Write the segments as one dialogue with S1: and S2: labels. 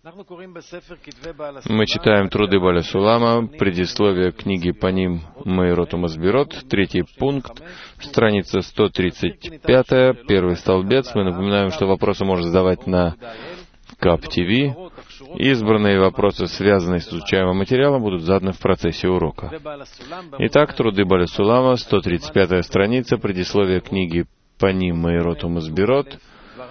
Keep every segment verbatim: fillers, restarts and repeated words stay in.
S1: Мы читаем труды Баля Сулама, предисловие книги по ним Меирот Умасбирот, третий пункт, страница сто тридцать пять, первый столбец. Мы напоминаем, что вопросы можно задавать на КАП-ТВ. Избранные вопросы, связанные с изучаемым материалом, будут заданы в процессе урока. Итак, труды Баля Сулама, сто тридцать пятая страница, предисловие книги по ним Меирот Умасбирот,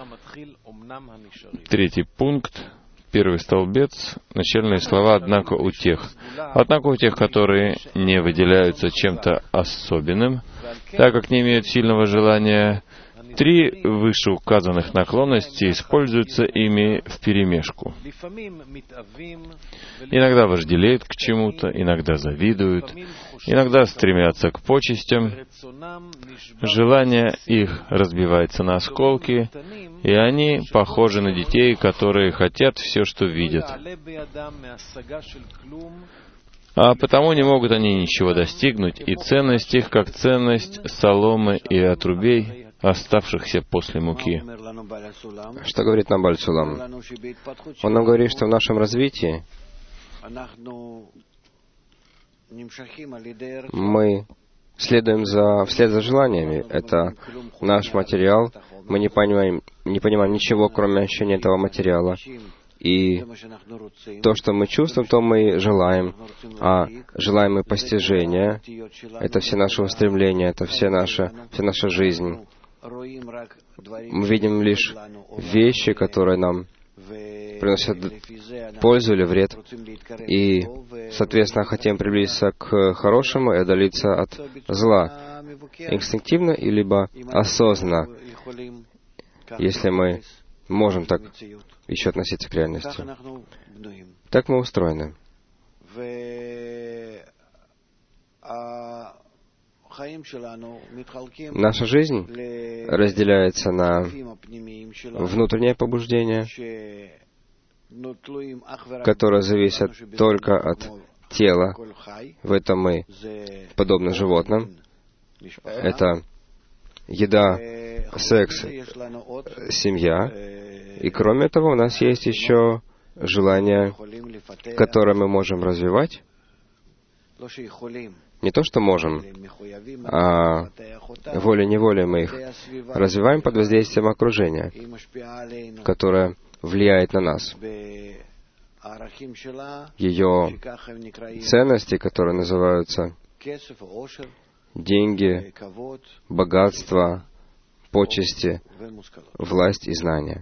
S1: третий пункт, первый столбец, начальные слова «однако у тех». Однако у тех, которые не выделяются чем-то особенным, так как не имеют сильного желания, три вышеуказанных наклонности используются ими вперемешку. Иногда вожделеют к чему-то, иногда завидуют, иногда стремятся к почестям. Желание их разбивается на осколки, и они похожи на детей, которые хотят все, что видят. А потому не могут они ничего достигнуть, и ценность их, как ценность соломы и отрубей, оставшихся после муки.
S2: Что говорит нам Баль Сулам? Он нам говорит, что в нашем развитии мы следуем за, вслед за желаниями. Это наш материал. Мы не понимаем, не понимаем ничего, кроме ощущения этого материала. И то, что мы чувствуем, то мы желаем. А желаемые постижения — это все наши устремления, это все наша, вся наша жизнь. Мы видим лишь вещи, которые нам приносят пользу или вред, и, соответственно, хотим приблизиться к хорошему и отдалиться от зла, инстинктивно и либо осознанно, если мы можем так еще относиться к реальности. Так мы устроены. Наша жизнь разделяется на внутреннее побуждение, которое зависит только от тела. В этом мы подобны животным. Это еда, секс, семья. И кроме того, у нас есть еще желания, которые мы можем развивать. Не то, что можем, а волей-неволей мы их развиваем под воздействием окружения, которое влияет на нас. Ее ценности, которые называются деньги, богатство, почести, власть и знания.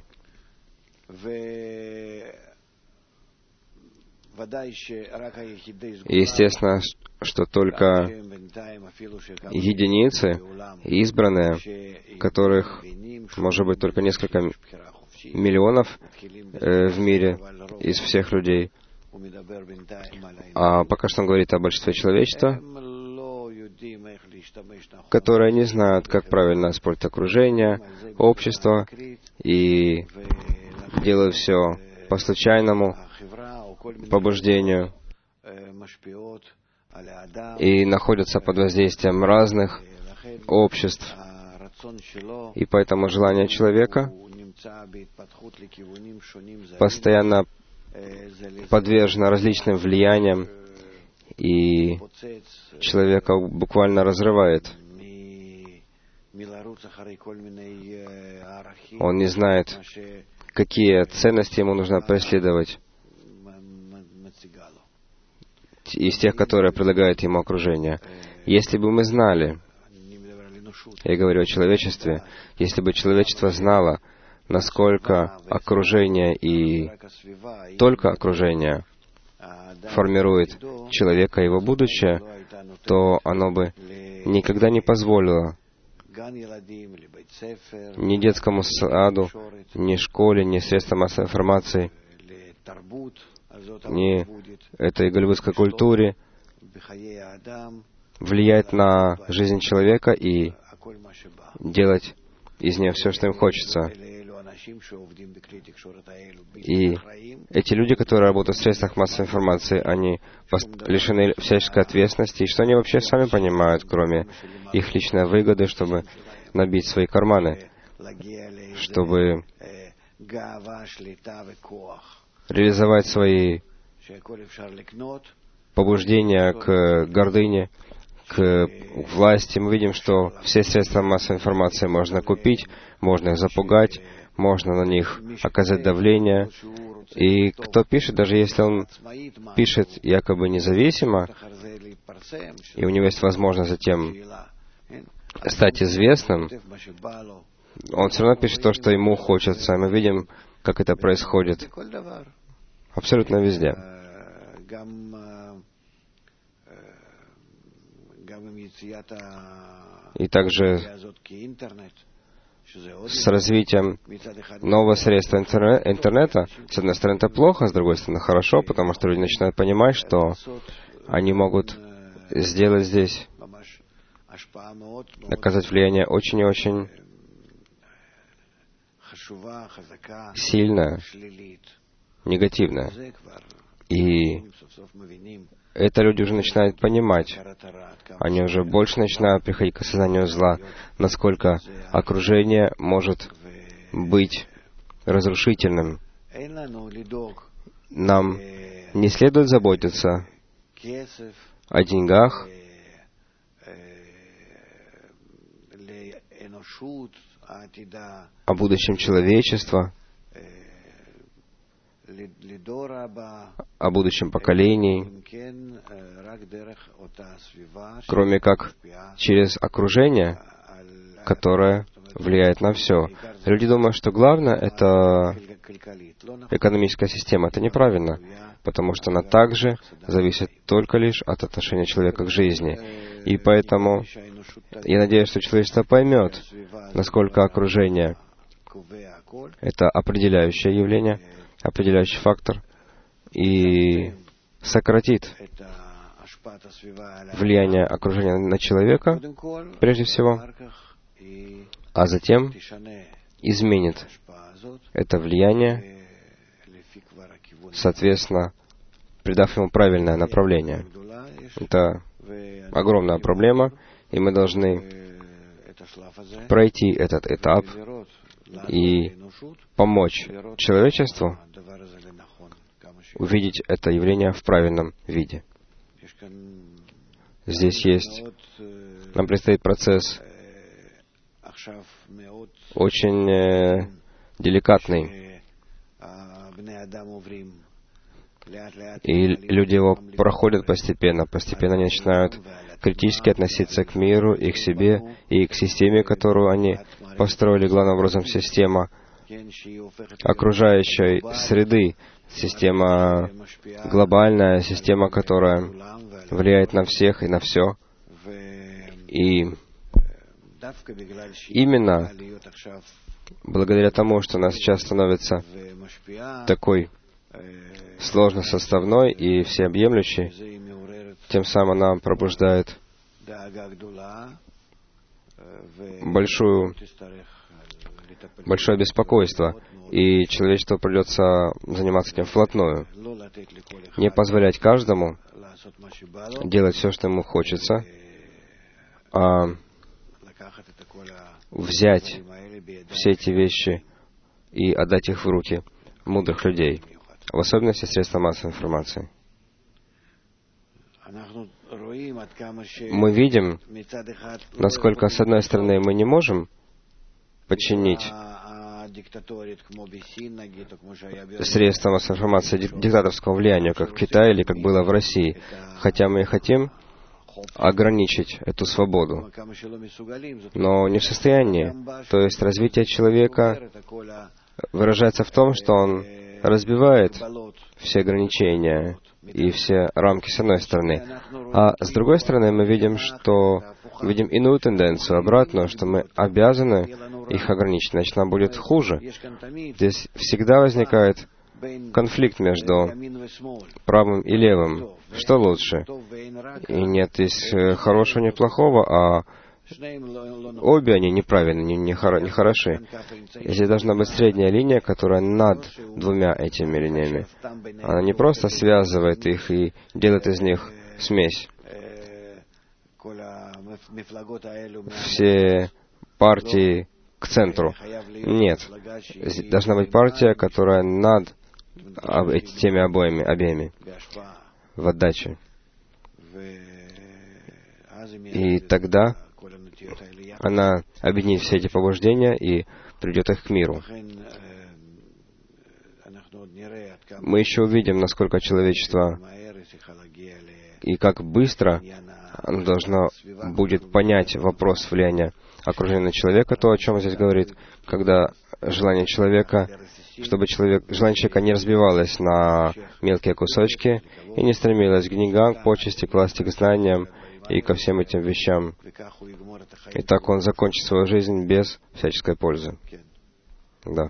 S2: Естественно, что только единицы, избранные, которых может быть только несколько миллионов э, в мире из всех людей, а пока что он говорит о большинстве человечества, которые не знают, как правильно использовать окружение, общество, и делают все по случайному побуждению, и находятся под воздействием разных обществ. И поэтому желание человека постоянно подвержено различным влияниям, и человека буквально разрывает. Он не знает, какие ценности ему нужно преследовать из тех, которые предлагает ему окружение. Если бы мы знали, я говорю о человечестве, если бы человечество знало, насколько окружение и только окружение формирует человека и его будущее, то оно бы никогда не позволило ни детскому саду, ни школе, ни средствам массовой информации, ни этой голливудской культуре влиять на жизнь человека и делать из нее все, что им хочется. И эти люди, которые работают в средствах массовой информации, они лишены всяческой ответственности, и что они вообще сами понимают, кроме их личной выгоды, чтобы набить свои карманы, чтобы реализовать свои побуждения к гордыне, к власти. Мы видим, что все средства массовой информации можно купить, можно их запугать, можно на них оказать давление. И кто пишет, даже если он пишет якобы независимо, и у него есть возможность затем стать известным, он все равно пишет то, что ему хочется. И мы видим, как это происходит абсолютно везде. И также с развитием нового средства интернета, с одной стороны, это плохо, с другой стороны, хорошо, потому что люди начинают понимать, что они могут сделать здесь, оказать влияние очень и очень сильное, негативное. И это люди уже начинают понимать. Они уже больше начинают приходить к осознанию зла, насколько окружение может быть разрушительным. Нам не следует заботиться о деньгах, о будущем человечества, о будущем поколении, кроме как через окружение, которое влияет на все. Люди думают, что главное — это экономическая система. Это неправильно, потому что она также зависит только лишь от отношения человека к жизни. И поэтому я надеюсь, что человечество поймет, насколько окружение — это определяющее явление, определяющий фактор, и сократит влияние окружения на человека, прежде всего, а затем изменит это влияние, соответственно, придав ему правильное направление. Это огромная проблема, и мы должны пройти этот этап и помочь человечеству увидеть это явление в правильном виде. Здесь есть, нам предстоит процесс очень э, деликатный, и люди его проходят постепенно. Постепенно они начинают критически относиться к миру и к себе, и к системе, которую они построили, главным образом система окружающей среды, система глобальная, система, которая влияет на всех и на все. И именно благодаря тому, что она сейчас становится такой сложно составной и всеобъемлющей, тем самым она пробуждает большую, большое беспокойство, и человечеству придется заниматься этим вплотную. Не позволять каждому делать все, что ему хочется, а взять все эти вещи и отдать их в руки мудрых людей, в особенности средства массовой информации. Мы видим, насколько, с одной стороны, мы не можем подчинить средства массовой информации диктаторскому влиянию, как в Китае или как было в России, хотя мы и хотим ограничить эту свободу, но не в состоянии. То есть развитие человека выражается в том, что он разбивает все ограничения и все рамки с одной стороны. А с другой стороны мы видим, что видим иную тенденцию, обратную, что мы обязаны их ограничить, иначе нам будет хуже. Здесь всегда возникает конфликт между правым и левым. Что лучше? И нет здесь хорошего, ни плохого, а обе они неправильны, не, не, хоро, не хороши. Здесь должна быть средняя линия, которая над двумя этими линиями. Она не просто связывает их и делает из них смесь. Все партии к центру. Нет. Здесь должна быть партия, которая над об, теми обоими, обеими в отдаче. И тогда она объединит все эти побуждения и приведет их к миру. Мы еще увидим, насколько человечество и как быстро оно должно будет понять вопрос влияния окружения на человека, то, о чем здесь говорит, когда желание человека, чтобы человек, желание человека не разбивалось на мелкие кусочки и не стремилось к деньгам, к почести, к власти, к знаниям и ко всем этим вещам. И так он закончит свою жизнь без всяческой пользы. Да.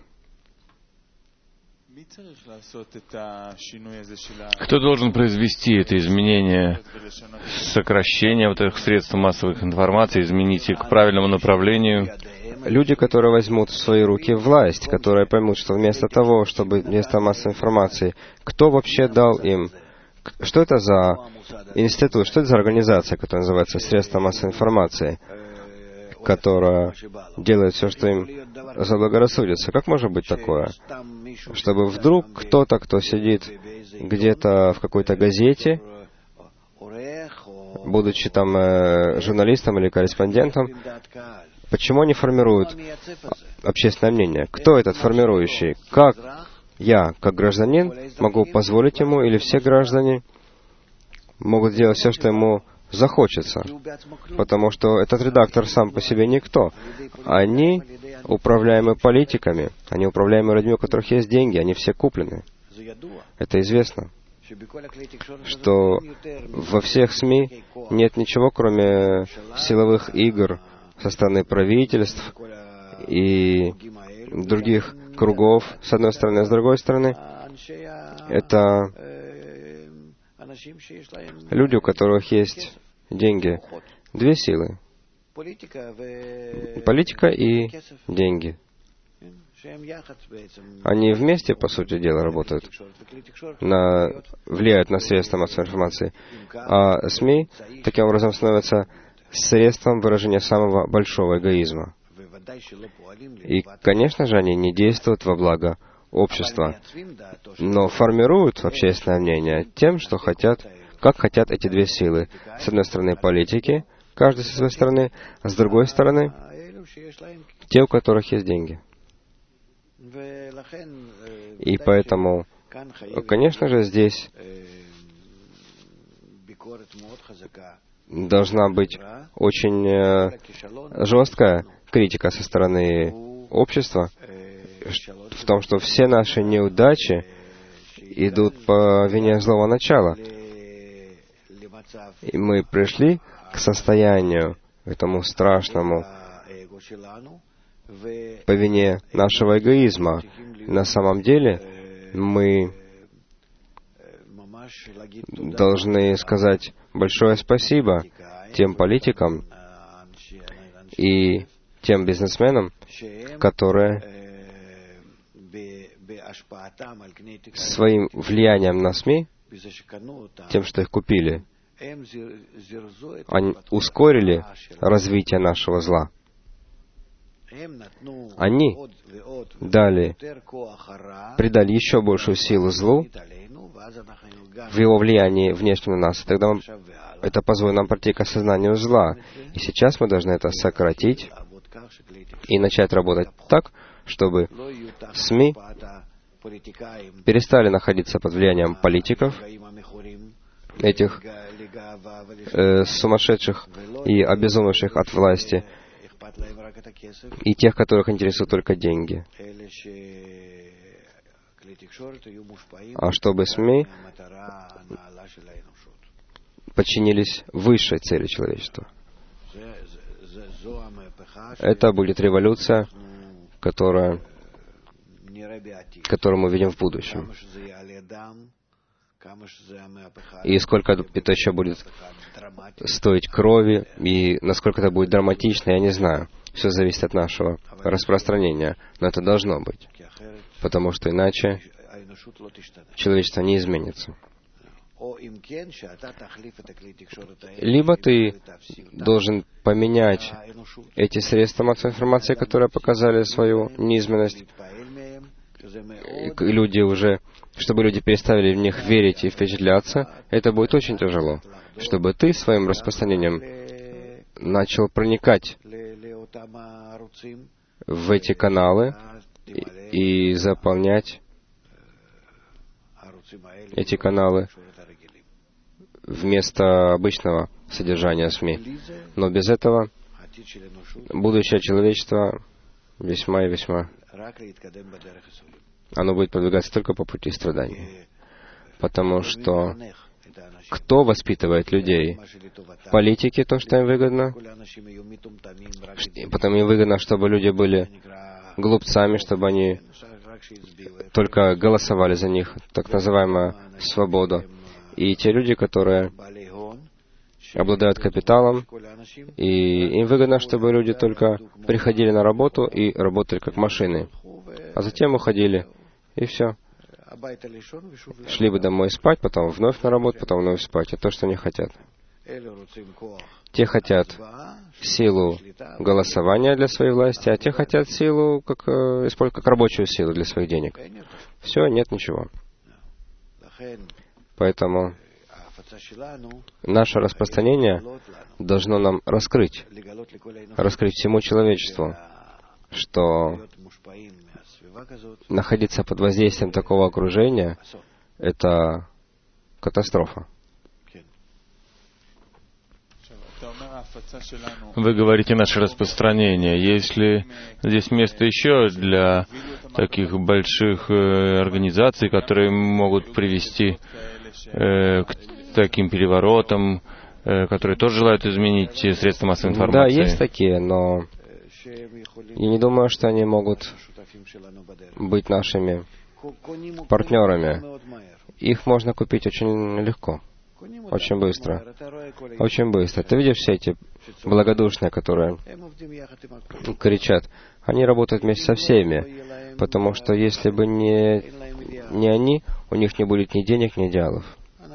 S1: Кто должен произвести это изменение, сокращение вот этих средств массовой информации, изменить их к правильному направлению?
S2: Люди, которые возьмут в свои руки власть, которые поймут, что вместо того, чтобы вместо массовой информации, кто вообще дал им, что это за институт, что это за организация, которая называется «Средства массовой информации», которая делает все, что им заблагорассудится. Как может быть такое? Чтобы вдруг кто-то, кто сидит где-то в какой-то газете, будучи там э, журналистом или корреспондентом, почему они формируют общественное мнение? Кто этот формирующий? Как я, как гражданин, могу позволить ему, или все граждане могут делать все, что ему захочется? Потому что этот редактор сам по себе никто. Они управляемы политиками, они управляемы людьми, у которых есть деньги, они все куплены. Это известно, что во всех СМИ нет ничего, кроме силовых игр со стороны правительств и других кругов, с одной стороны, а с другой стороны, это люди, у которых есть деньги. Две силы. Политика и деньги. Они вместе, по сути дела, работают, на, влияют на средства массовой информации. А СМИ таким образом становятся средством выражения самого большого эгоизма. И, конечно же, они не действуют во благо общества, но формируют общественное мнение тем, что хотят, как хотят эти две силы. С одной стороны, политики, каждый со своей стороны, а с другой стороны, те, у которых есть деньги. И поэтому, конечно же, здесь должна быть очень э, жесткая критика со стороны общества в том, что все наши неудачи идут по вине злого начала. И мы пришли к состоянию, этому страшному, по вине нашего эгоизма. На самом деле, мы должны сказать большое спасибо тем политикам и тем бизнесменам, которые своим влиянием на СМИ, тем, что их купили, они ускорили развитие нашего зла. Они дали, придали еще большую силу злу в его влиянии внешне на нас. Тогда мы, это позволит нам прийти к осознанию зла. И сейчас мы должны это сократить и начать работать так, чтобы СМИ перестали находиться под влиянием политиков, этих э, сумасшедших и обезумевших от власти, и тех, которых интересуют только деньги. А чтобы СМИ подчинились высшей цели человечества. Это будет революция, которая, которую мы видим в будущем. И сколько это еще будет стоить крови, и насколько это будет драматично, я не знаю. Все зависит от нашего распространения. Но это должно быть. Потому что иначе человечество не изменится. Либо ты должен поменять эти средства массовой информации, которые показали свою низменность, люди уже, чтобы люди перестали в них верить и впечатляться, это будет очень тяжело. Чтобы ты своим распространением начал проникать в эти каналы и, и заполнять эти каналы вместо обычного содержания СМИ. Но без этого будущее человечества весьма и весьма, оно будет продвигаться только по пути страданий. Потому что кто воспитывает людей? Политики, то, что им выгодно. Потому им выгодно, чтобы люди были глупцами, чтобы они только голосовали за них, так называемая свобода. И те люди, которые обладают капиталом, и им выгодно, чтобы люди только приходили на работу и работали как машины, а затем уходили, и все. Шли бы домой спать, потом вновь на работу, потом вновь спать. Это то, что они хотят. Те хотят силу голосования для своей власти, а те хотят силу, как, использовать как рабочую силу для своих денег. Все, нет ничего. Поэтому наше распространение должно нам раскрыть, раскрыть всему человечеству, что находиться под воздействием такого окружения — это катастрофа.
S1: Вы говорите наше распространение. Есть ли здесь место еще для таких больших э, организаций, которые могут привести э, к таким переворотам, э, которые тоже желают изменить средства массовой информации?
S2: Да, есть такие, но я не думаю, что они могут быть нашими партнерами. Их можно купить очень легко, очень быстро. Очень быстро. Ты видишь все эти благодушные, которые кричат? Они работают вместе со всеми, потому что если бы не, не они, у них не будет ни денег, ни идеалов.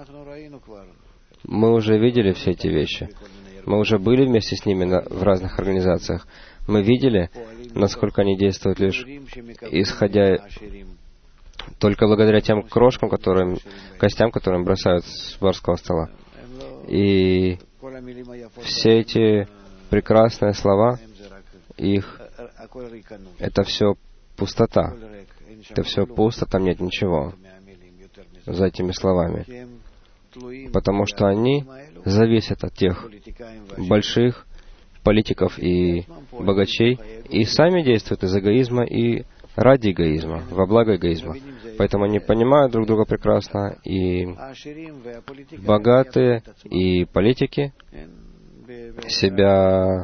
S2: Мы уже видели все эти вещи. Мы уже были вместе с ними на, в разных организациях. Мы видели, насколько они действуют лишь исходя только благодаря тем крошкам, которым, костям, которым бросают с барского стола. И все эти прекрасные слова, их, это все пустота. Это все пусто, там нет ничего за этими словами. Потому что они зависят от тех больших политиков и богачей, и сами действуют из эгоизма и ради эгоизма, во благо эгоизма. Поэтому они понимают друг друга прекрасно, и богатые, и политики себя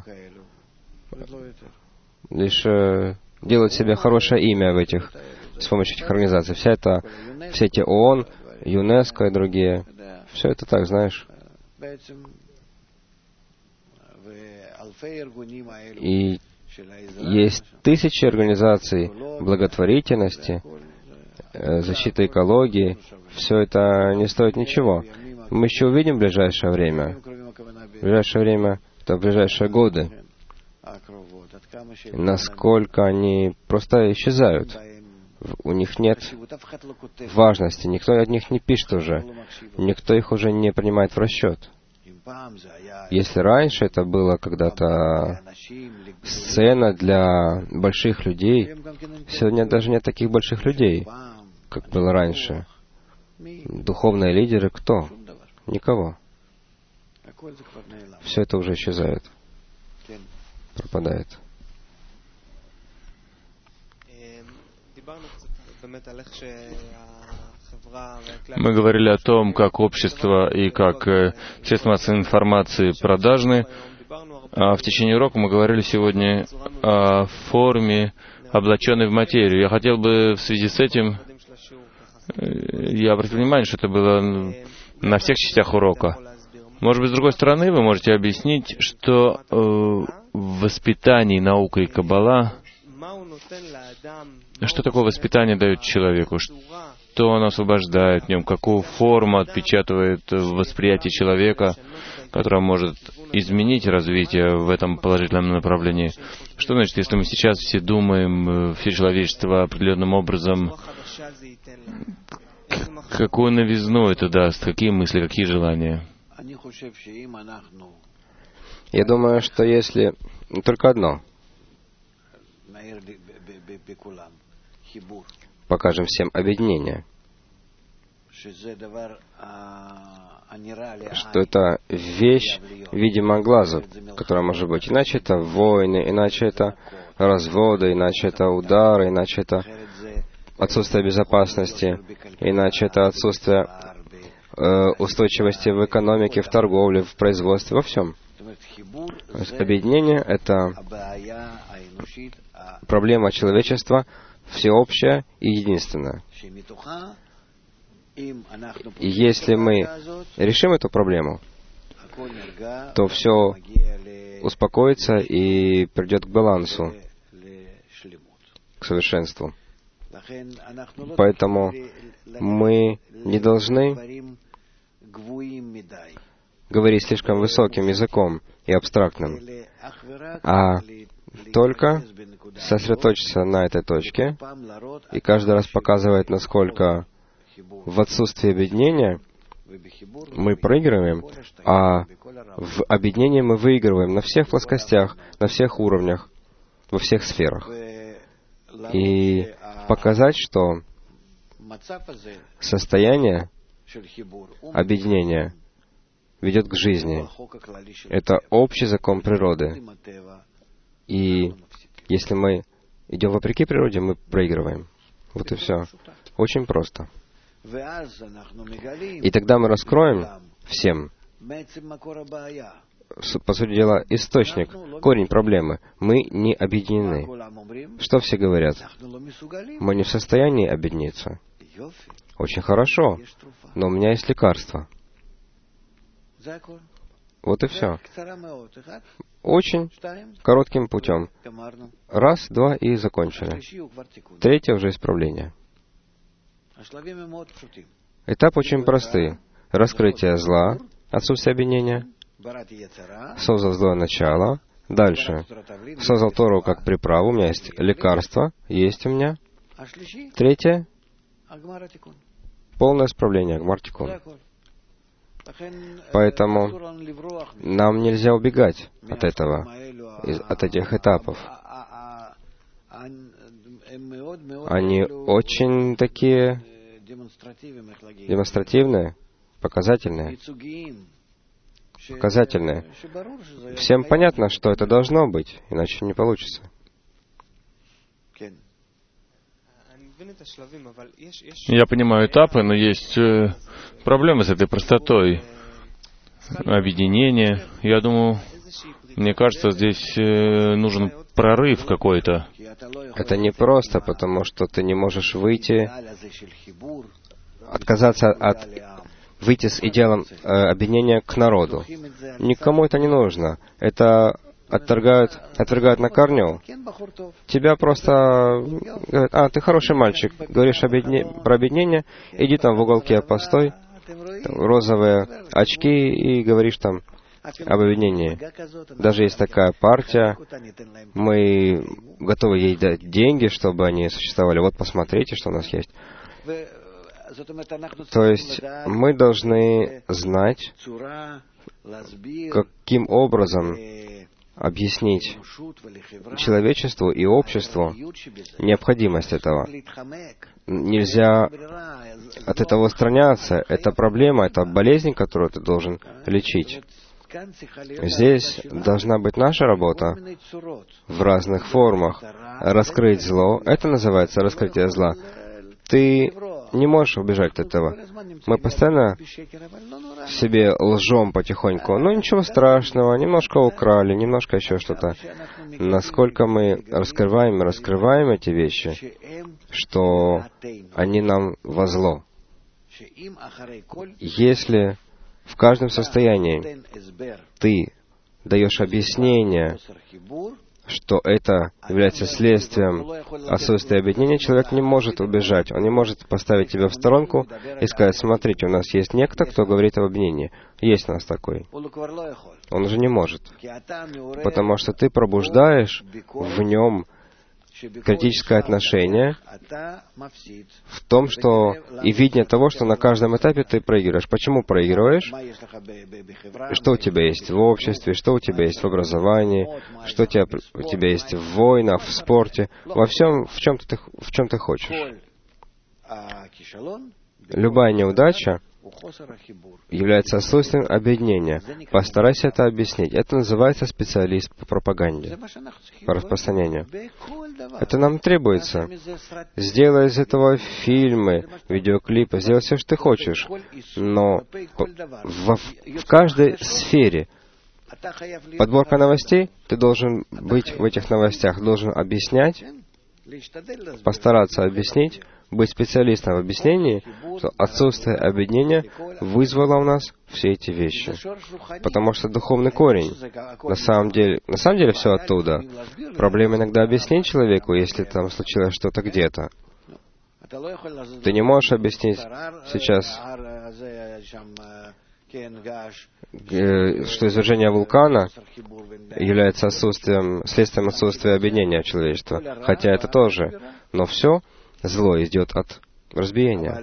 S2: лишь делают себе хорошее имя в этих, с помощью этих организаций. Вся это, все эти ООН, ЮНЕСКО и другие, все это так, знаешь. И есть тысячи организаций благотворительности, защиты экологии. Все это не стоит ничего. Мы еще увидим в ближайшее время. В ближайшее время, это в ближайшие годы, насколько они просто исчезают. У них нет важности. Никто от них не пишет уже. Никто их уже не принимает в расчет. Если раньше это было когда-то сцена для больших людей, сегодня даже нет таких больших людей, как было раньше. Духовные лидеры кто? Никого. Все это уже исчезает, пропадает.
S1: Мы говорили о том, как общество и как э, средства массовой информации продажны. А в течение урока мы говорили сегодня о форме, облаченной в материю. Я хотел бы в связи с этим, э, я обратил внимание, что это было на всех частях урока. Может быть, с другой стороны, вы можете объяснить, что э, в воспитании наука и каббала, что такое воспитание дает человеку? что он освобождает в нем, какую форму отпечатывает в восприятии человека, которая может изменить развитие в этом положительном направлении. Что значит, если мы сейчас все думаем, все человечество определенным образом, какую новизну это даст, какие мысли, какие желания?
S2: Я думаю, что если... Только одно. Покажем всем объединение. Что это вещь, видимо, глазу, которая может быть. Иначе это войны, иначе это разводы, иначе это удары, иначе это отсутствие безопасности, иначе это отсутствие э, устойчивости в экономике, в торговле, в производстве, во всем. То есть объединение — это проблема человечества, всеобщая и единственная. И если мы решим эту проблему, то все успокоится и придет к балансу, к совершенству. Поэтому мы не должны говорить слишком высоким языком и абстрактным, а только сосредоточиться на этой точке и каждый раз показывать, насколько в отсутствии объединения мы проигрываем, а в объединении мы выигрываем на всех плоскостях, на всех уровнях, во всех сферах. И показать, что состояние объединения ведет к жизни. Это общий закон природы. И если мы идем вопреки природе, мы проигрываем. Вот и все. Очень просто. И тогда мы раскроем всем, по сути дела, источник, корень проблемы. Мы не объединены. Что все говорят? Мы не в состоянии объединиться. Очень хорошо, но у меня есть лекарство. Вот и все. Очень коротким путем. Раз, два и закончили. Третье уже исправление. Этап очень простой. Раскрытие зла, отсутствие объединения, создал злое начало, дальше создал Тору как приправу, у меня есть лекарство, есть у меня. Третье — полное исправление, гмар-тикун. Поэтому нам нельзя убегать от этого, от этих этапов. Они очень такие демонстративные, показательные. Показательные. Всем понятно, что это должно быть, иначе не получится.
S1: Я понимаю этапы, но есть э, проблемы с этой простотой объединения. Я думаю, мне кажется, здесь э, нужен прорыв какой-то.
S2: Это не просто, потому что ты не можешь выйти, отказаться от, выйти с идеалом э, объединения к народу. Никому это не нужно. Это отторгают, отвергают на корню. Тебя просто говорят: а, ты хороший мальчик, говоришь объедине, про объединение, иди там в уголке постой, там, розовые очки, и говоришь там об объединении. Даже есть такая партия, мы готовы ей дать деньги, чтобы они существовали. Вот посмотрите, что у нас есть. То есть мы должны знать, каким образом объяснить человечеству и обществу необходимость этого. Нельзя от этого устраняться. Это проблема, это болезнь, которую ты должен лечить. Здесь должна быть наша работа в разных формах. Раскрыть зло — это называется раскрытие зла. Ты не можешь убежать от этого. Мы постоянно себе лжем потихоньку. Ну, ничего страшного, немножко украли, немножко еще что-то. Насколько мы раскрываем и раскрываем эти вещи, что они нам во зло. Если в каждом состоянии ты даешь объяснение что это является следствием отсутствия объединения, человек не может убежать. Он не может поставить тебя в сторонку и сказать: смотрите, у нас есть некто, кто говорит об объединении. Есть у нас такой. Он уже не может. Потому что ты пробуждаешь в нем критическое отношение в том, что и видение того, что на каждом этапе ты проигрываешь. Почему проигрываешь? Что у тебя есть в обществе, что у тебя есть в образовании, что у тебя, у тебя есть в войнах, в спорте, во всем, в чем ты, в чем ты хочешь. Любая неудача является отсутствием объединения. Постарайся это объяснить. Это называется специалист по пропаганде, по распространению. Это нам требуется. Сделай из этого фильмы, видеоклипы, сделай все, что ты хочешь. Но в, в каждой сфере подборка новостей, ты должен быть в этих новостях, должен объяснять, постараться объяснить, быть специалистом в объяснении, что отсутствие объединения вызвало у нас все эти вещи. Потому что духовный корень, на самом деле, на самом деле все оттуда. Проблема иногда объяснить человеку, если там случилось что-то где-то. Ты не можешь объяснить сейчас, что извержение вулкана является отсутствием, следствием отсутствия объединения человечества. Хотя это тоже. Но все зло идет от разбиения.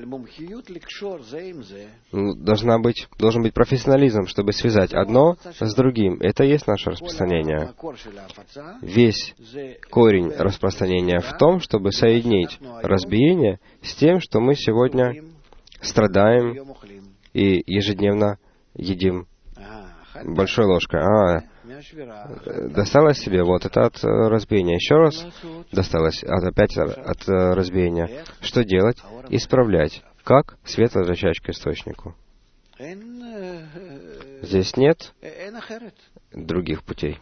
S2: Должна быть, должен быть профессионализм, чтобы связать одно с другим. Это и есть наше распространение. Весь корень распространения в том, чтобы соединить разбиение с тем, что мы сегодня страдаем и ежедневно едим большой ложкой. А, досталось себе, вот это от разбиения. Еще раз досталось, от, опять от разбиения. Что делать? Исправлять. Как? Свет возвращать к источнику. Здесь нет других путей.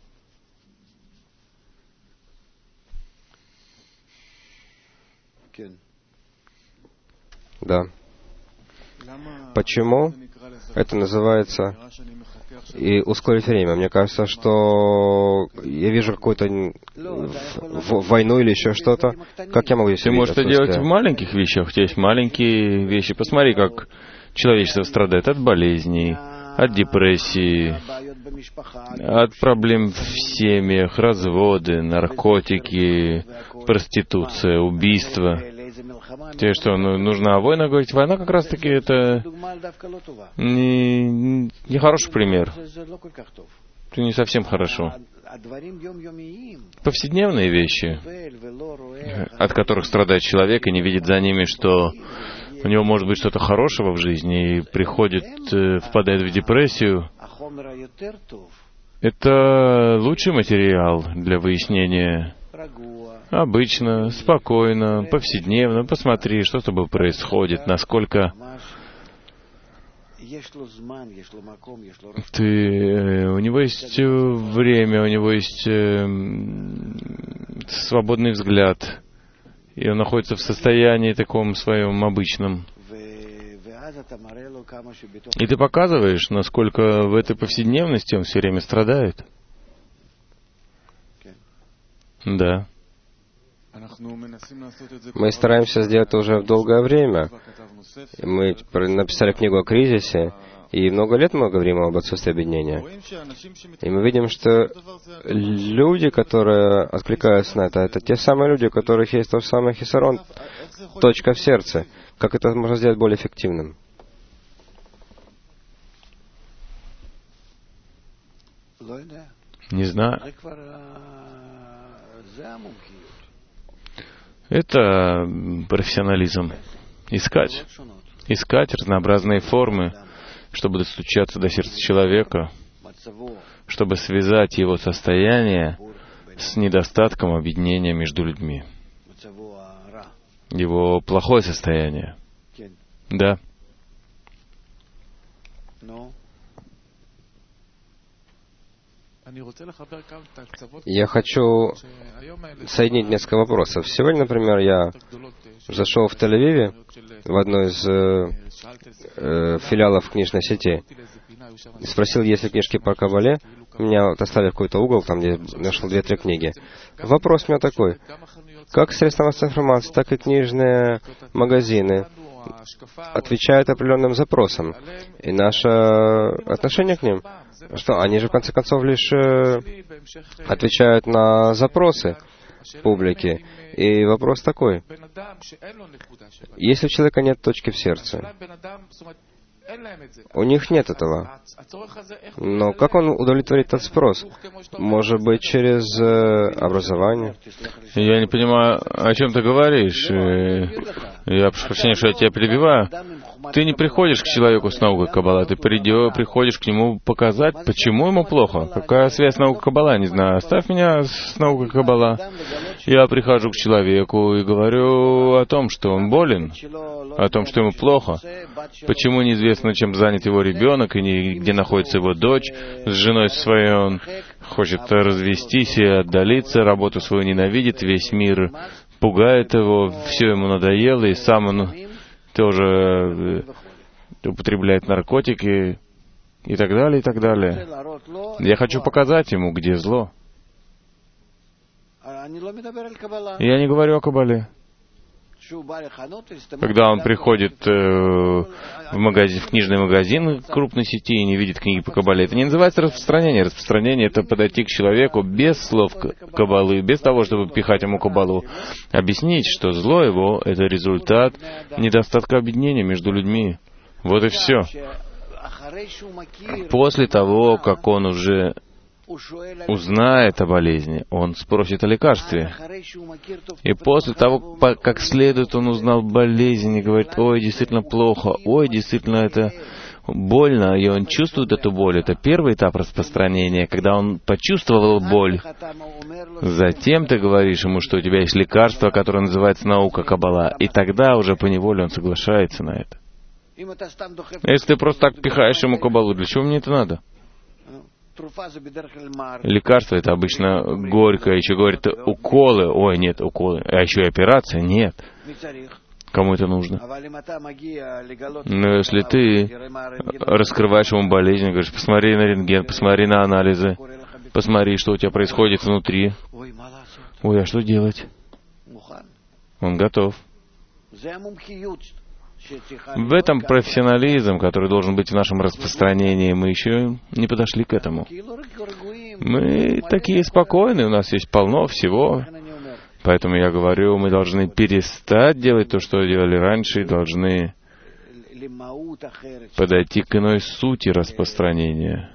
S2: Да. Почему это называется и ускорить время? Мне кажется, что я вижу какую-то войну или еще что-то. Как я могу здесь
S1: Ты можешь это делать в маленьких вещах. У тебя есть маленькие вещи. Посмотри, как человечество страдает от болезней, от депрессии, от проблем в семьях, разводы, наркотики, проституция, убийство. Тебе что, ну, нужна война? Говорить, война как раз-таки это не, не хороший пример. Это не совсем хорошо. Повседневные вещи, от которых страдает человек и не видит за ними, что у него может быть что-то хорошего в жизни, и приходит, впадает в депрессию, это лучший материал для выяснения. Обычно, спокойно, повседневно. Посмотри, что с тобой происходит, насколько ты... У него есть время, у него есть э, свободный взгляд, и он находится в состоянии таком своем обычном. И ты показываешь, насколько в этой повседневности он все время страдает. Да.
S2: Мы стараемся сделать это уже в долгое время. Мы написали книгу о кризисе, и много лет мы говорим об отсутствии объединения. И мы видим, что люди, которые откликаются на это, это те самые люди, у которых есть тот самый хисарон, точка в сердце. Как это можно сделать более эффективным?
S1: Не знаю. Это профессионализм. Искать. Искать разнообразные формы, чтобы достучаться до сердца человека, чтобы связать его состояние с недостатком объединения между людьми. Его плохое состояние. Да.
S2: Я хочу соединить несколько вопросов. Сегодня, например, я зашел в Тель-Авиве, в одну из э, э, филиалов книжной сети, и спросил, есть ли книжки по Кабале. Меня отослали в какой-то угол, там, где нашел две-три книги. Вопрос у меня такой. Как средства массовой информации, так и книжные магазины отвечают определенным запросам. И наше отношение к ним, что они же, в конце концов, лишь э, отвечают на запросы публики. И вопрос такой. Если у человека нет точки в сердце, у них нет этого. Но как он удовлетворит этот спрос? Может быть, через э, образование?
S1: Я не понимаю, о чем ты говоришь. Я прошу прощения, что я тебя перебиваю. Ты не приходишь к человеку с наукой Каббала, ты придешь, приходишь к нему показать, почему ему плохо. Какая связь с наукой Каббала, не знаю. Оставь меня с наукой Каббала. Я прихожу к человеку и говорю о том, что он болен, о том, что ему плохо. Почему неизвестно, чем занят его ребенок, и не, где находится его дочь. С женой своей он хочет развестись и отдалиться, работу свою ненавидит, весь мир пугает его, все ему надоело, и сам он тоже употребляет наркотики, и так далее, и так далее. Я хочу показать ему, где зло. Я не говорю о Кабале. Когда он приходит э, в, магазин, в книжный магазин крупной сети и не видит книги по Кабале, это не называется распространение. Распространение — это подойти к человеку без слов Кабалы, без того, чтобы пихать ему Кабалу, объяснить, что зло его — это результат недостатка объединения между людьми. Вот и все. После того, как он уже узнает о болезни, он спросит о лекарстве. И после того, как следует, он узнал болезнь и говорит: ой, действительно плохо, ой, действительно это больно, и он чувствует эту боль. Это первый этап распространения, когда он почувствовал боль. Затем ты говоришь ему, что у тебя есть лекарство, которое называется наука Каббала, и тогда уже поневоле он соглашается на это. Если ты просто так пихаешь ему Каббалу, для чего мне это надо? Лекарство — это обычно горькое, еще говорят уколы. Ой, нет, уколы. А еще и операция? Нет. Кому это нужно? Но если ты раскрываешь ему болезнь, говоришь: посмотри на рентген, посмотри на анализы, посмотри, что у тебя происходит внутри. Ой, а что делать? Он готов. В этом профессионализм, который должен быть в нашем распространении, мы еще не подошли к этому. Мы такие спокойные, у нас есть полно всего. Поэтому я говорю, мы должны перестать делать то, что делали раньше, и должны подойти к иной сути распространения,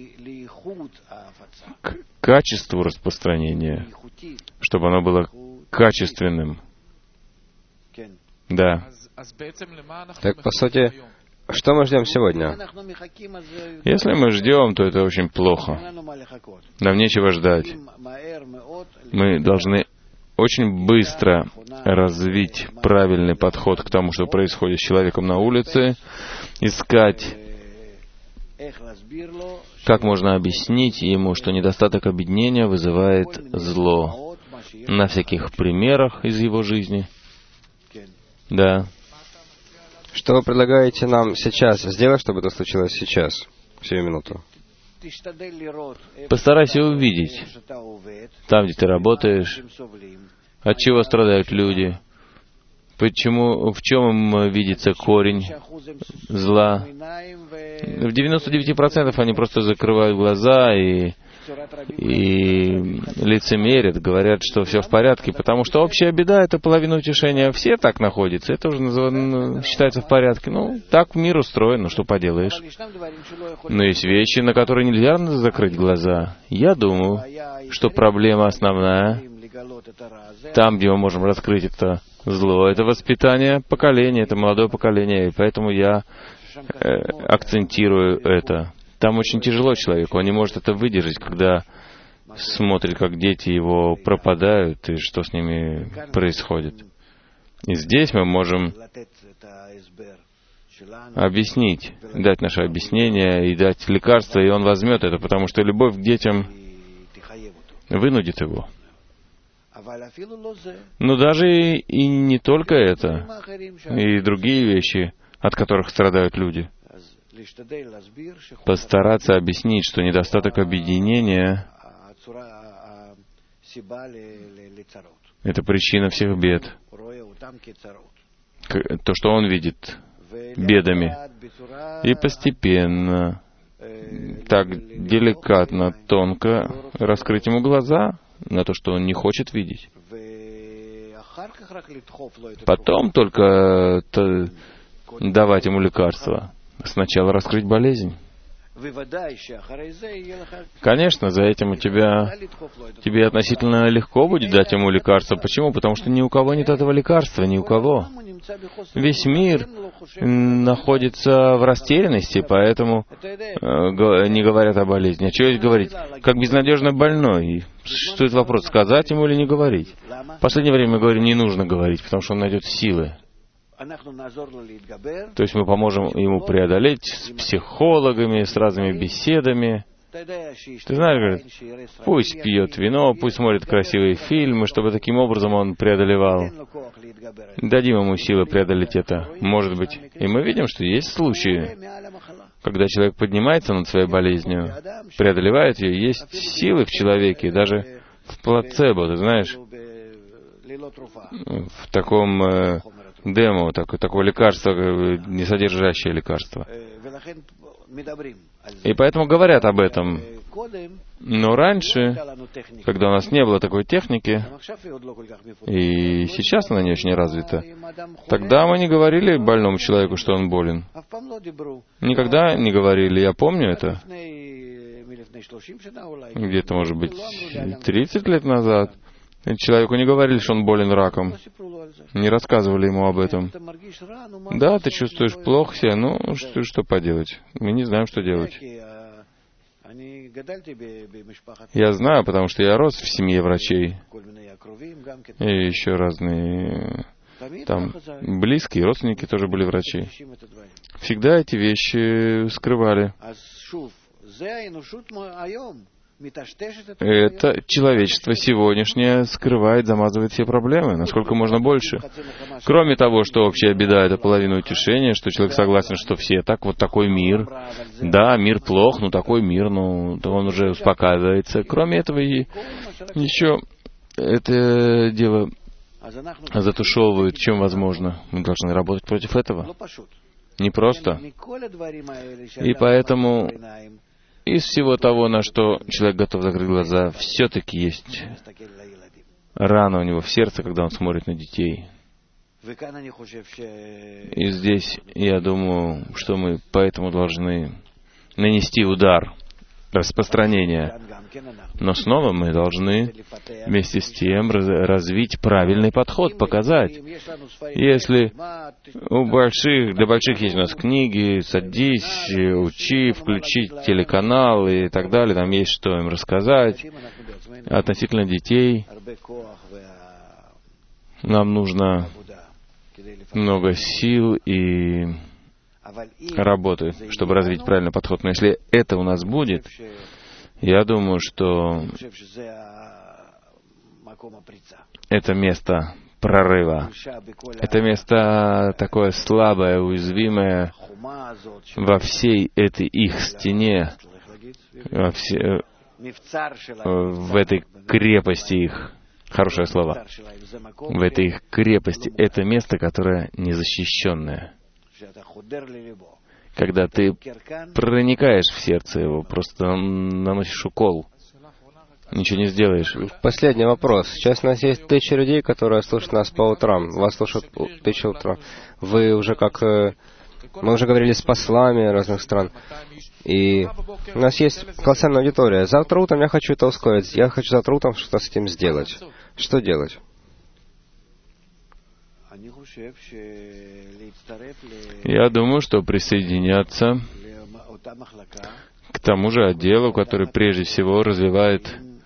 S1: к качеству распространения, чтобы оно было качественным. Да.
S2: Так, по сути, что мы ждем сегодня?
S1: Если мы ждем, то это очень плохо. Нам нечего ждать. Мы должны очень быстро развить правильный подход к тому, что происходит с человеком на улице, искать, как можно объяснить ему, что недостаток объединения вызывает зло. На всяких примерах из его жизни. Да.
S2: Что вы предлагаете нам сейчас сделать, чтобы это случилось сейчас, всю минуту?
S1: Постарайся увидеть, там, где ты работаешь, от чего страдают люди, почему, в чем видится корень зла. В девяноста девяти процентах они просто закрывают глаза и, и лицемерят, говорят, что все в порядке, потому что общая беда — это половина утешения. Все так находятся, это уже называется, считается в порядке. Ну, так мир устроен, ну что поделаешь. Но есть вещи, на которые нельзя закрыть глаза. Я думаю, что проблема основная, там, где мы можем раскрыть это зло, это воспитание поколения, это молодое поколение, и поэтому я э, акцентирую это. Там очень тяжело человеку, он не может это выдержать, когда смотрит, как дети его пропадают, и что с ними происходит. И здесь мы можем объяснить, дать наше объяснение и дать лекарство, и он возьмет это, потому что любовь к детям вынудит его. Но даже и не только это, и другие вещи, от которых страдают люди. Постараться объяснить, что недостаток объединения — это причина всех бед. То, что он видит бедами. И постепенно, так деликатно, тонко раскрыть ему глаза на то, что он не хочет видеть. Потом только давать ему лекарства. Сначала раскрыть болезнь. Конечно, за этим у тебя, тебе относительно легко будет дать ему лекарство. Почему? Потому что ни у кого нет этого лекарства, ни у кого. Весь мир находится в растерянности, поэтому э, не говорят о болезни. А что здесь говорить? Как безнадежно больной. Стоит вопрос, сказать ему или не говорить. В последнее время мы говорим, не нужно говорить, потому что он найдет силы. То есть мы поможем ему преодолеть с психологами, с разными беседами. Ты знаешь, говорит, пусть пьет вино, пусть смотрит красивые фильмы, чтобы таким образом он преодолевал. Дадим ему силы преодолеть это. Может быть. И мы видим, что есть случаи, когда человек поднимается над своей болезнью, преодолевает ее, есть силы в человеке, даже в плацебо, ты знаешь, в таком э, демо, такое, такое лекарство, не содержащее лекарство. И поэтому говорят об этом. Но раньше, когда у нас не было такой техники, и сейчас она не очень развита, тогда мы не говорили больному человеку, что он болен. Никогда не говорили. Я помню это. Где-то, может быть, тридцать лет назад. Человеку не говорили, что он болен раком. Не рассказывали ему об этом. Да, ты чувствуешь плохо себя, ну, что, что поделать? Мы не знаем, что делать. Я знаю, потому что я рос в семье врачей. И еще разные там близкие, родственники тоже были врачи. Всегда эти вещи скрывали. Это человечество сегодняшнее скрывает, замазывает все проблемы, насколько можно больше. Кроме того, что общая беда — это половина утешения, что человек согласен, что все так, вот такой мир. Да, мир плох, но такой мир, ну, то он уже успокаивается. Кроме этого, и еще это дело затушевывают, в чем возможно. Мы должны работать против этого. Не просто. И поэтому из всего того, на что человек готов закрыть глаза, все-таки есть рана у него в сердце, когда он смотрит на детей. И здесь, я думаю, что мы поэтому должны нанести удар распространения. Но снова мы должны вместе с тем развить правильный подход, показать. Если у больших, для больших есть у нас книги, садись, учи, включить телеканал и так далее, там есть что им рассказать. Относительно детей нам нужно много сил и работы, чтобы развить правильный подход. Но если это у нас будет, я думаю, что это место прорыва. Это место такое слабое, уязвимое во всей этой их стене, во все, в этой крепости их. Хорошее слово. В этой их крепости. Это место, которое незащищенное. Когда ты проникаешь в сердце его, просто наносишь укол, ничего не сделаешь.
S2: Последний вопрос. Сейчас у нас есть тысячи людей, которые слушают нас по утрам. Вас слушают тысячи утром. Вы уже как... Мы уже говорили с послами разных стран. И у нас есть колоссальная аудитория. Завтра утром я хочу это ускорить. Я хочу завтра утром что-то с этим сделать. Что делать?
S1: Я думаю, что присоединяться к тому же отделу, который прежде всего развивает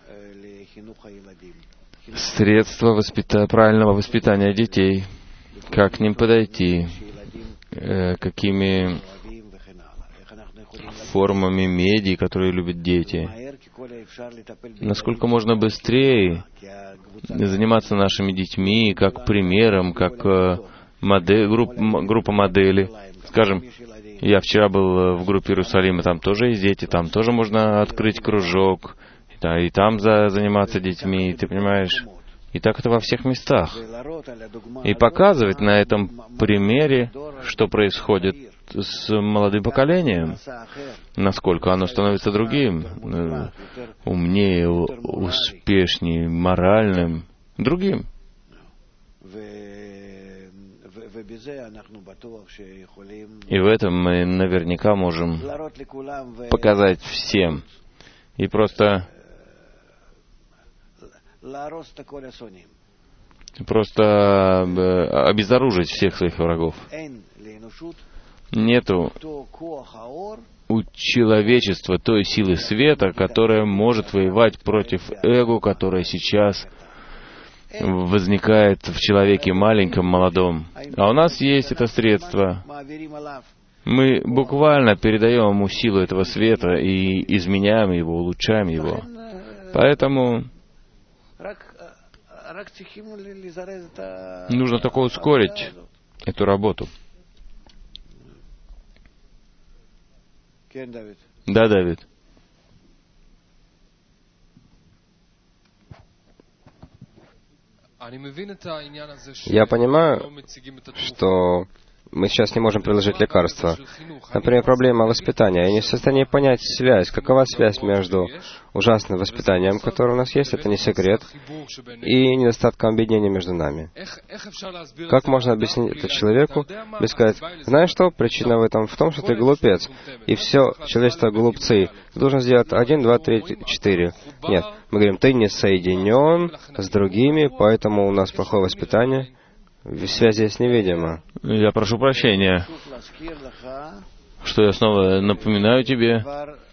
S1: средства воспита... правильного воспитания детей, как к ним подойти, э, какими формами медий, которые любят дети, насколько можно быстрее заниматься нашими детьми, как примером, как модель, групп, группа модели. Скажем, я вчера был в группе Иерусалима, там тоже есть дети, там тоже можно открыть кружок, да, и там за, заниматься детьми, ты понимаешь? И так это во всех местах. И показывать на этом примере, что происходит с молодым поколением, насколько оно становится другим, умнее, успешнее, моральным, другим. И в этом мы наверняка можем показать всем. И просто, просто обезоружить всех своих врагов. Нету у человечества той силы света, которая может воевать против эго, которая сейчас возникает в человеке маленьком, молодом. А у нас есть это средство. Мы буквально передаем ему силу этого света и изменяем его, улучшаем его. Поэтому нужно только ускорить эту работу. Да, Давид.
S2: Я понимаю, что мы сейчас не можем предложить лекарства. Например, проблема воспитания. Я не в состоянии понять связь. Какова связь между ужасным воспитанием, которое у нас есть, это не секрет, и недостатком объединения между нами. Как можно объяснить это человеку, без сказать, знаешь что, причина в этом в том, что ты глупец, и все человечество глупцы. Ты должен сделать один, два, три, четыре. Нет, мы говорим, ты не соединен с другими, поэтому у нас плохое воспитание. Связь здесь невидима.
S1: Я прошу прощения, что я снова напоминаю тебе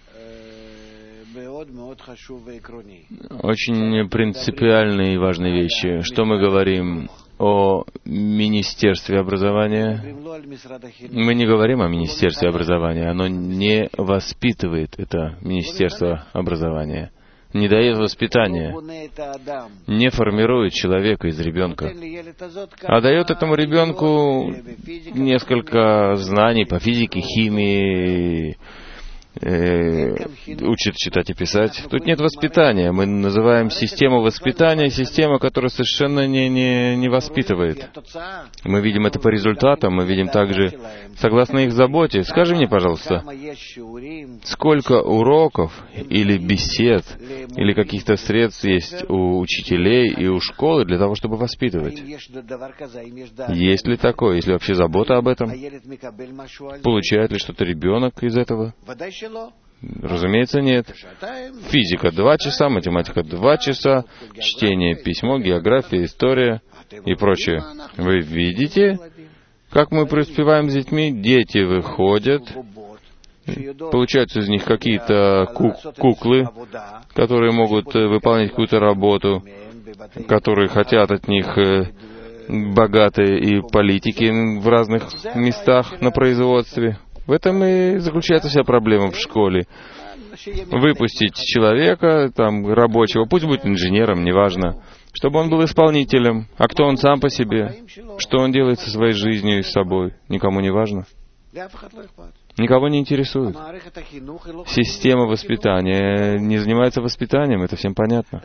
S1: очень принципиальные и важные вещи. Что мы говорим о Министерстве образования? Мы не говорим о Министерстве образования. Оно не воспитывает это Министерство образования. Не дает воспитания, не формирует человека из ребенка, а дает этому ребенку несколько знаний по физике, химии, э, учит читать и писать. Тут нет воспитания. Мы называем систему воспитания система, которая совершенно не, не, не воспитывает. Мы видим это по результатам, мы видим также, согласно их заботе. Скажи мне, пожалуйста, сколько уроков или бесед, или каких-то средств есть у учителей и у школы для того, чтобы воспитывать? Есть ли такое? Есть ли вообще забота об этом? Получает ли что-то ребенок из этого? Разумеется, нет. Физика — два часа, математика — два часа, чтение, письмо, география, история и прочее. Вы видите, как мы преуспеваем с детьми? Дети выходят, получаются из них какие-то ку- куклы, которые могут выполнять какую-то работу, которые хотят от них богатые и политики в разных местах на производстве. В этом и заключается вся проблема в школе. Выпустить человека, там, рабочего, пусть будет инженером, неважно, чтобы он был исполнителем. А кто он сам по себе? Что он делает со своей жизнью и с собой? Никому не важно. Никого не интересует. Система воспитания не занимается воспитанием, это всем понятно.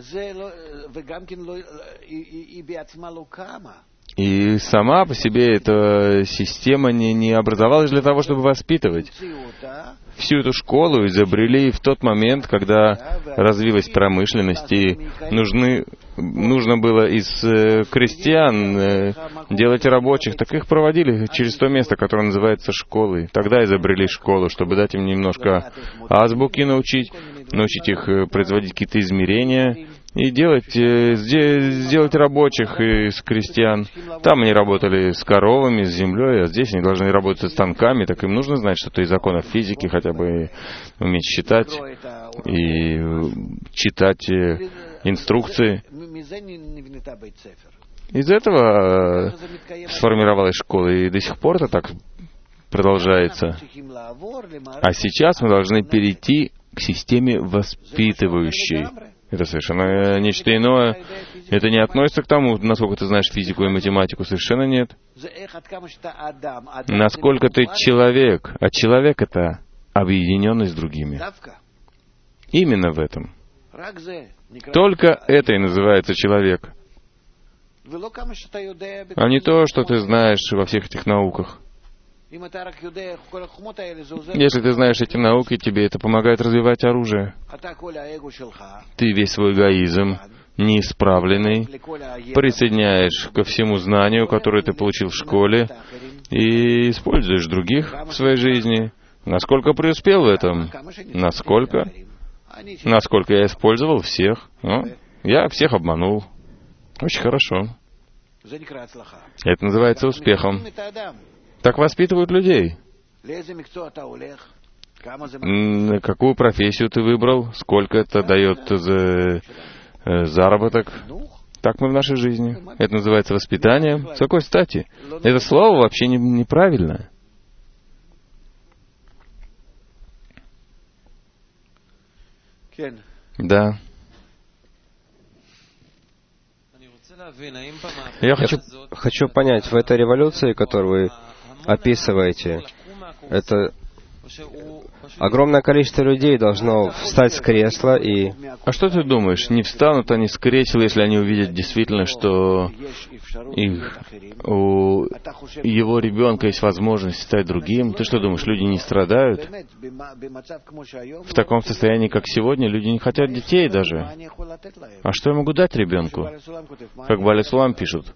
S1: И сама по себе эта система не, не образовалась для того, чтобы воспитывать. Всю эту школу изобрели в тот момент, когда развилась промышленность, и нужны, нужно было из э, крестьян э, делать рабочих. Так их проводили через то место, которое называется школой. Тогда изобрели школу, чтобы дать им немножко азбуки научить, научить их э, производить какие-то измерения, и делать, сделать рабочих из крестьян. Там они работали с коровами, с землей, а здесь они должны работать с станками, так им нужно знать что-то из законов физики, хотя бы уметь считать и читать инструкции. Из этого сформировалась школа, и до сих пор это так продолжается. А сейчас мы должны перейти к системе воспитывающей. Это совершенно нечто иное. Это не относится к тому, насколько ты знаешь физику и математику. Совершенно нет. Насколько ты человек. А человек — это объединенный с другими. Именно в этом. Только это и называется человек. А не то, что ты знаешь во всех этих науках. Если ты знаешь эти науки, тебе это помогает развивать оружие. Ты весь свой эгоизм, неисправленный, присоединяешь ко всему знанию, которое ты получил в школе, и используешь других в своей жизни. Насколько преуспел в этом? Насколько? Насколько я использовал всех? Ну, я всех обманул. Очень хорошо. Это называется успехом. Так воспитывают людей. Какую профессию ты выбрал? Сколько это дает за заработок? Так мы в нашей жизни. Это называется воспитанием. С какой стати? Это слово вообще не, неправильное. Да.
S2: Я хочу, хочу понять, в этой революции, которую вы описываете, это огромное количество людей должно встать с кресла и...
S1: А что ты думаешь, не встанут они с кресла, если они увидят действительно, что их, у его ребенка есть возможность стать другим? Ты что думаешь, люди не страдают? В таком состоянии, как сегодня, люди не хотят детей даже. А что я могу дать ребенку? Как Бааль Сулам пишут.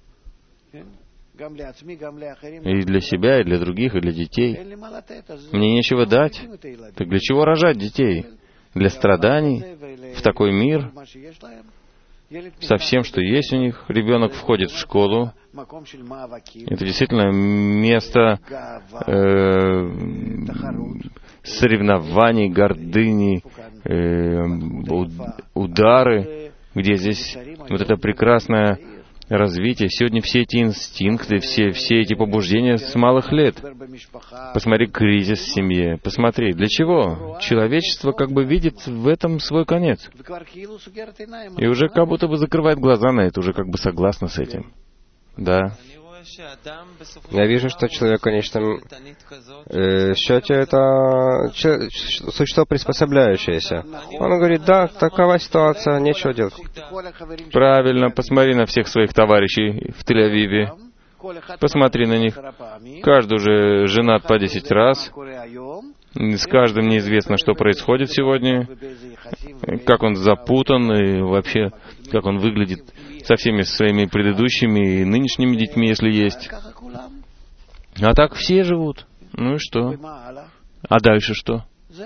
S1: И для себя, и для других, и для детей. Мне нечего дать. Так для чего рожать детей? Для страданий? В такой мир? Со всем, что есть у них. Ребенок входит в школу. Это действительно место э, соревнований, гордыни, э, удары, где здесь вот это прекрасное развитие. Сегодня все эти инстинкты, все, все эти побуждения с малых лет. Посмотри кризис в семье. Посмотри, для чего? Человечество как бы видит в этом свой конец. И уже как будто бы закрывает глаза на это, уже как бы согласно с этим. Да.
S2: Я вижу, что человек в конечном э, счете это че, существо приспособляющееся. Он говорит, да, такова ситуация, нечего делать.
S1: Правильно, посмотри на всех своих товарищей в Тель-Авиве. Посмотри на них. Каждый уже женат по десять раз. С каждым неизвестно, что происходит сегодня, как он запутан и вообще, как он выглядит со всеми своими предыдущими и нынешними детьми, если есть. А так все живут. Ну и что? А дальше что?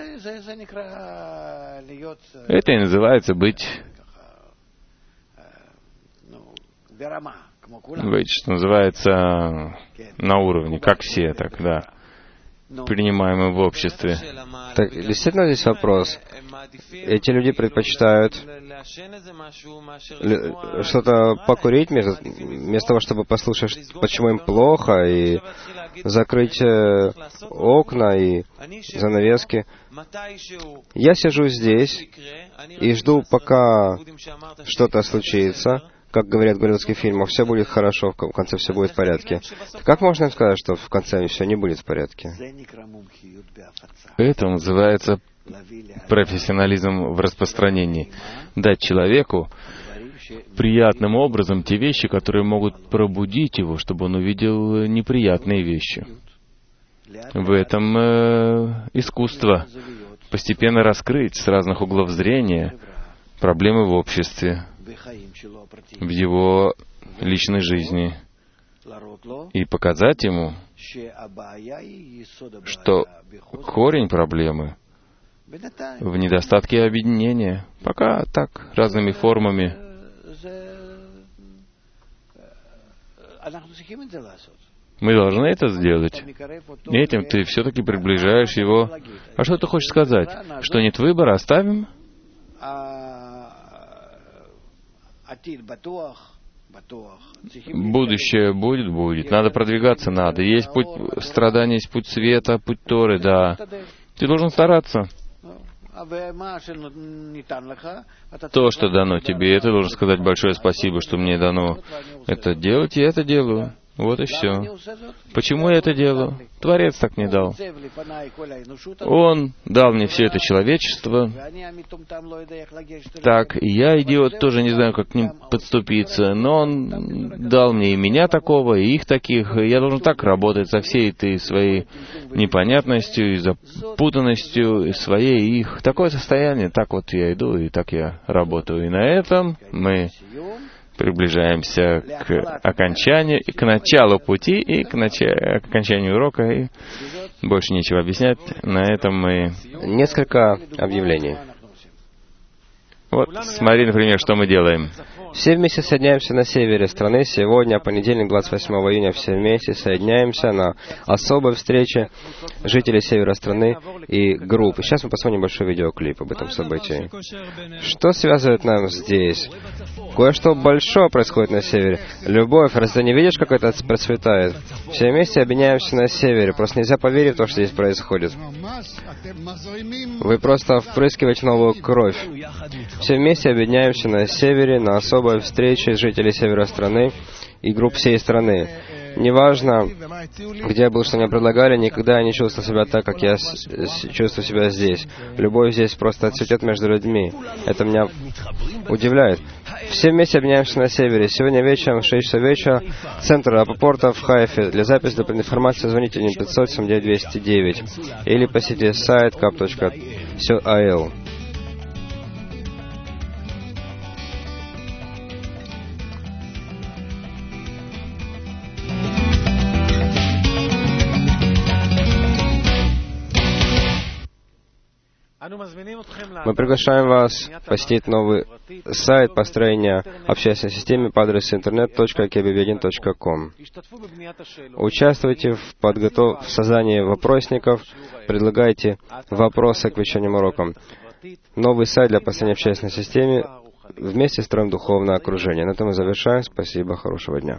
S1: Это и называется быть, быть, что называется, на уровне, как все, так, да, принимаемые в обществе.
S2: Так, действительно здесь вопрос. Эти люди предпочитают что-то покурить вместо, вместо того, чтобы послушать, почему им плохо, и закрыть э, окна и занавески. Я сижу здесь и жду, пока что-то случится. Как говорят в голливудских фильмах, все будет хорошо, в конце все будет в порядке. Как можно сказать, что в конце все не будет в порядке?
S1: Это называется профессионализм в распространении. Дать человеку приятным образом те вещи, которые могут пробудить его, чтобы он увидел неприятные вещи. В этом э, искусство. Постепенно раскрыть с разных углов зрения проблемы в обществе, в его личной жизни, и показать ему, что корень проблемы в недостатке объединения. Пока так, разными формами. Мы должны это сделать. И этим ты все-таки приближаешь его. А что ты хочешь сказать? Что нет выбора, оставим? Будущее будет, будет. Надо продвигаться, надо. Есть путь страдания, есть путь света, путь Торы, да. Ты должен стараться. То, что дано тебе, это должен сказать большое спасибо, что мне дано это делать, и я это делаю. Вот и все. Почему я это делаю? Творец так не дал. Он дал мне все это человечество. Так, и я, идиот, тоже не знаю, как к ним подступиться, но он дал мне и меня такого, и их таких. И я должен так работать со всей этой своей непонятностью и запутанностью, и своей и их. Такое состояние, так вот я иду, и так я работаю. И на этом мы приближаемся к окончанию, к началу пути и к, нач... к окончанию урока, и больше нечего объяснять. На этом мы...
S2: Несколько объявлений.
S1: Вот, смотри, например, что мы делаем.
S2: Все вместе соединяемся на севере страны. Сегодня, понедельник, двадцать восьмого июня, все вместе соединяемся на особой встрече жителей севера страны и групп. Сейчас мы посмотрим небольшой видеоклип об этом событии. Что связывает нас здесь? Кое-что большое происходит на севере. Любовь, разве ты не видишь, как это процветает? Все вместе объединяемся на севере. Просто нельзя поверить в то, что здесь происходит. Вы просто впрыскиваете новую кровь. Все вместе объединяемся на севере, на особой встрече жителей севера страны и групп всей страны. Неважно, где я был, что мне предлагали, никогда я не чувствовал себя так, как я с- с- чувствую себя здесь. Любовь здесь просто отцветет между людьми. Это меня удивляет. Все вместе объединяемся на севере. Сегодня вечером в шесть часов вечера центр Апопорта в Хайфе. Для записи, для информации звоните один пятьсот семь девять двести девять или посетите сайт кап точка ил. Мы приглашаем вас посетить новый сайт построения общественной системы по адресу интернет точка кей би би один точка ком. Участвуйте в, подготов... в создании вопросников, предлагайте вопросы к вечерним урокам. Новый сайт для построения общественной системы. Вместе строим духовное окружение. На этом мы завершаем. Спасибо. Хорошего дня.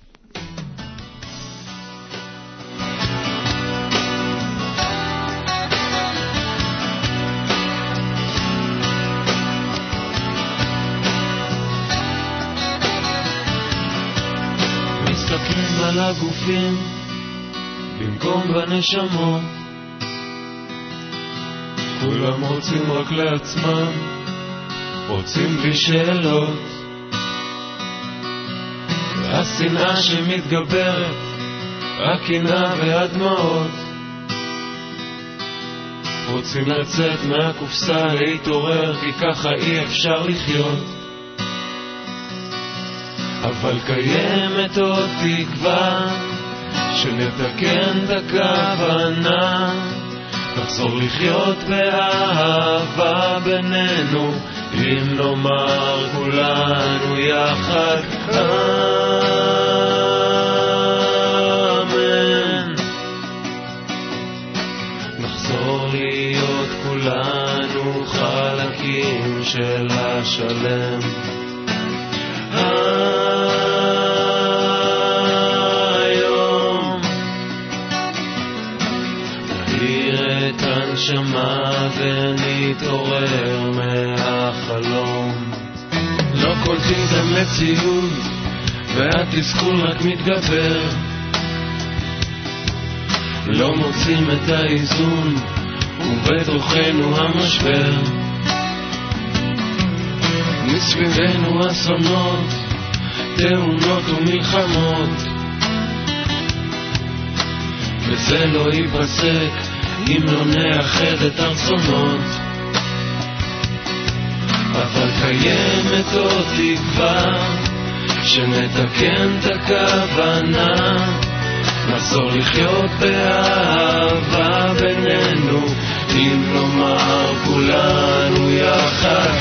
S3: על הגופים במקום בנשמות, כולם רוצים רק לעצמם, רוצים בלי שאלות, והשנאה שמתגברת, רק קנאה והדמעות, רוצים לצאת מהקופסה, להתעורר, כי ככה אי אפשר לחיות. אבל קיימת עוד תקווה שנתקן את הכוונה, נחזור לחיות באהבה בינינו, אם נאמר כולנו יחד אמן. נחזור להיות כולנו חלקים של השלם. היום נעיר את הנשמה ונתעורר מהחלום. לא קולטים את המציאות והתסכול רק מתגבר, לא מוצאים את האיזון ובתוכנו המשבר. מסביבנו אסונות, תאונות ומלחמות, וזה לא ייפסק אם לא נאחד את הרצונות. אבל קיימת עוד תקווה שנתקן את הכוונה, נחזור לחיות באהבה בינינו, אם נאמר כולנו יחד